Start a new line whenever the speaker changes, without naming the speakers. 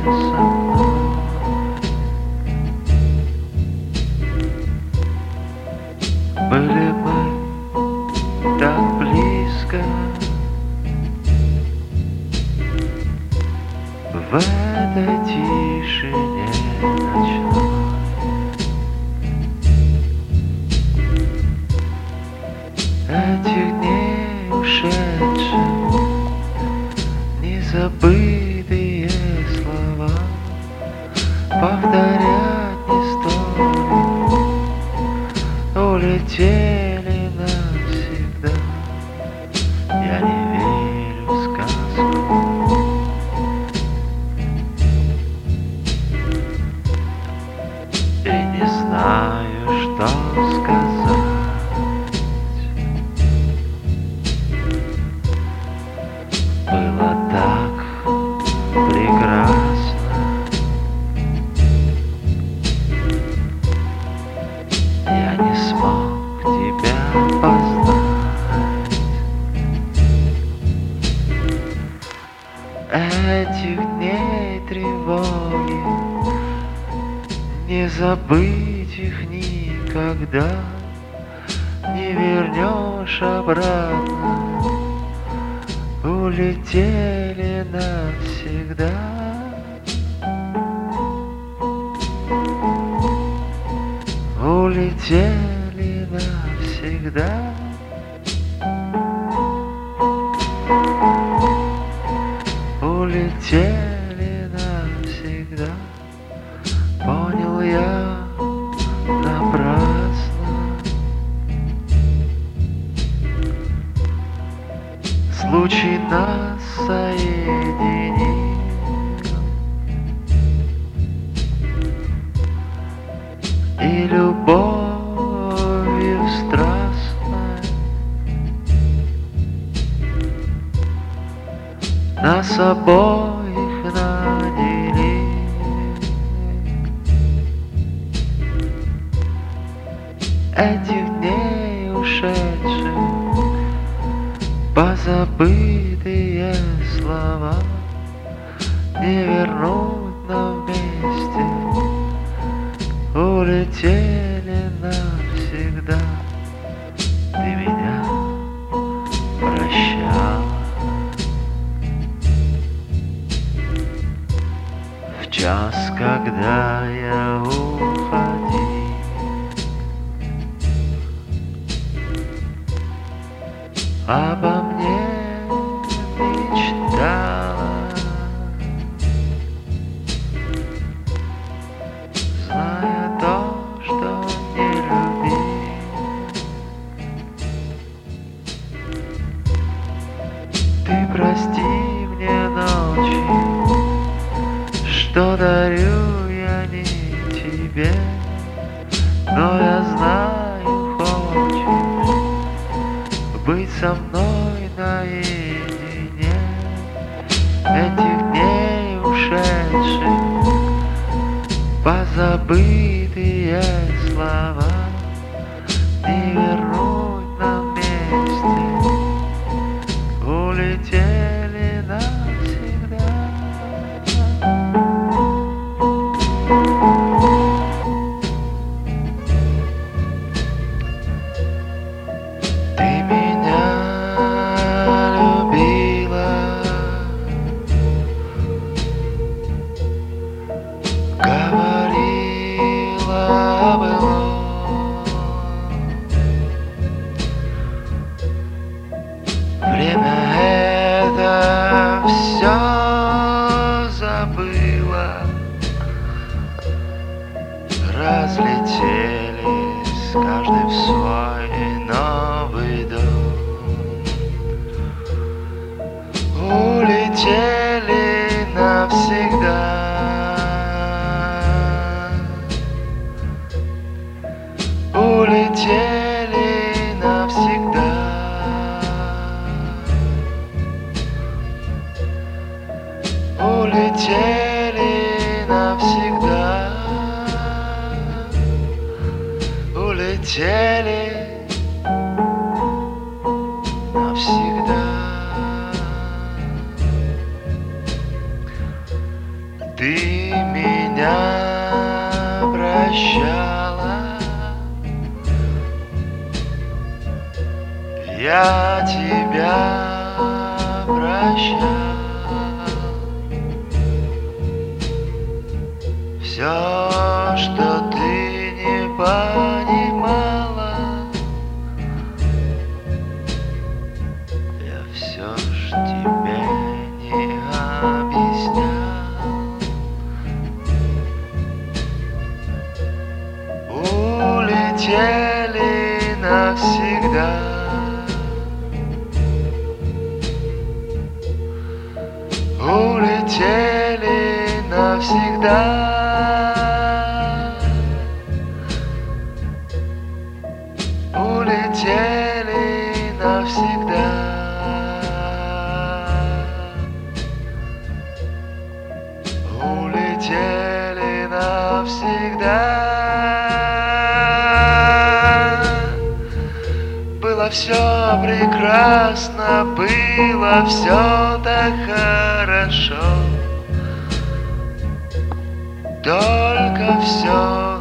со мной. Были мы так близко в этой тишине ночной. Этих дней ушедших незабытые слова повторять не стоит, улетели навсегда. Я не верю в сказку, и не знаю, что сказать. Было так прекрасно, я не смог тебя познать. Этих дней тревоги не забыть их никогда, не вернешь обратно. Улетели навсегда. Улетели навсегда. Улетели навсегда. Понял я напрасно. Случай нас соединил, и любовью страстной нас обоих наделил. Этих дней ушедших позабытые слова не вернуть нам вместе, улетели навсегда. Ты меня прощал в час, когда я уходил. Обо мне мечтала, зная то, что не любил. Ты прости мне ночи, что дарю я не тебе, но я знаю, хочешь быть со мной наедине. Этих дней ушедших позабытые слова не вернуть нам вместе, улетели навсегда. Время это все забыло, разлетелись каждый в свой новый дом. Улетели навсегда. Улетели навсегда. Улетели навсегда. Улетели навсегда. Ты Ты меня прощала, я тебя прощал. Все, что ты не понимала, я все ж тебе не объяснял. Улетели навсегда, улетели навсегда. Улетели навсегда. Улетели навсегда. Было все прекрасно, было все так хорошо, только все